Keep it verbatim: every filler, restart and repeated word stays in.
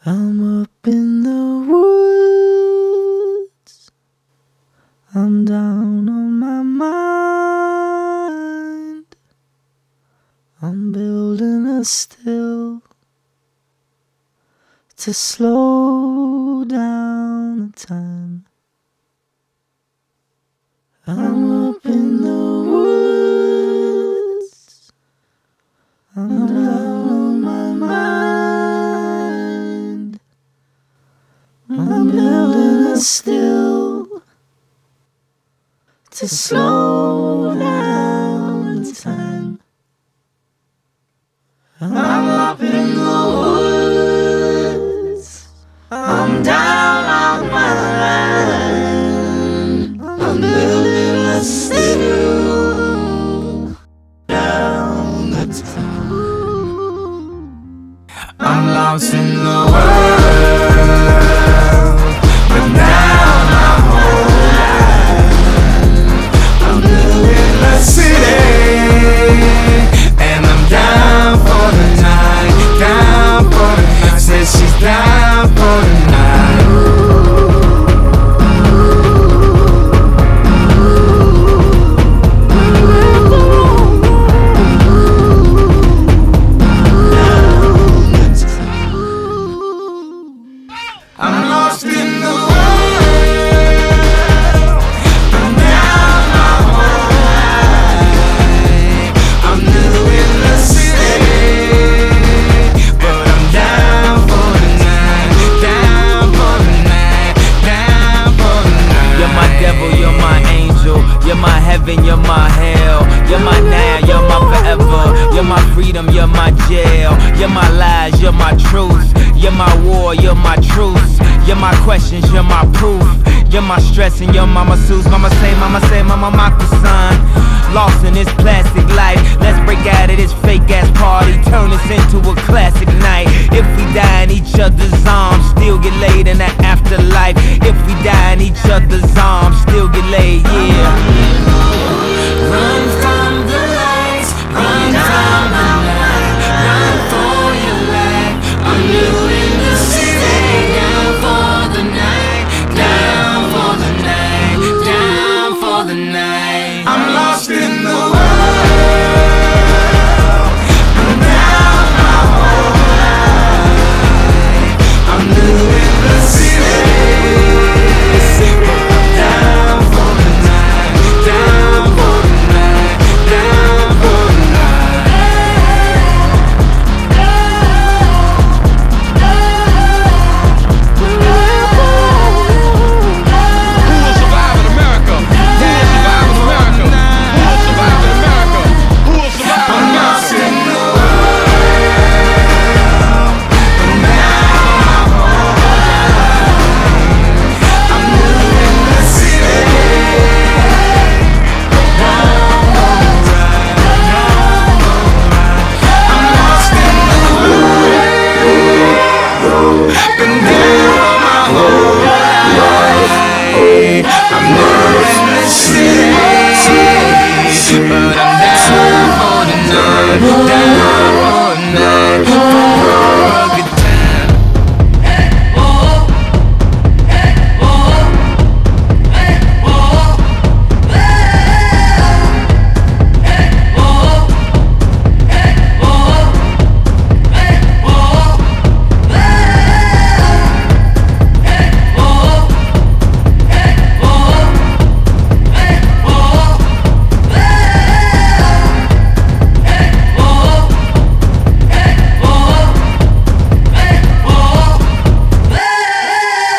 I'm up in the woods, I'm down on my mind, I'm building a still to slow down the time. I'm up in the woods, I'm down on my mind, I'm building a still to slow down the time. I'm up in the woods, I'm down on my mind, I'm building a still down the time. I'm lost in the world, but now my whole life I'm building a city, and I'm down for the night, down for the night. Says she's down for the night. I'm lost in the world, I'm down my whole life, I'm new in the city, but I'm down for the night, down for the night, down for the night. You're my devil, you're my angel, you're my heaven, you're my hell, you're my now, you're my forever, you're my freedom, you're my jail, you're my lies, you're my truth, you're my war, you're my truth, you're my questions, you're my proof, you're my stress and you're my masseuse. Mama say, mama say, mama Maka son, lost in this plastic life. Let's break out of this fake ass party, turn this into a classic night. If we die in each other's arms, still get laid in the afterlife. If we die in each other's arms, still get laid, yeah. Run from the lights, run from the night, run for your life. I'm new in the city, down for the night, down for the night, down for the night. I'm lost in the world, I'm down my whole life, I'm new in the city, down for the night, down for the night, down for the night. Who will survive in America? Who will survive in America? Who will survive in America? Who will survive in I'm lost America? in the world, I'm down my whole life, I'm new in the city, down for the ride, down for the ride. I'm lost in the world, been down my whole life, I'm new in the city, but I'm down for the night, down for the night,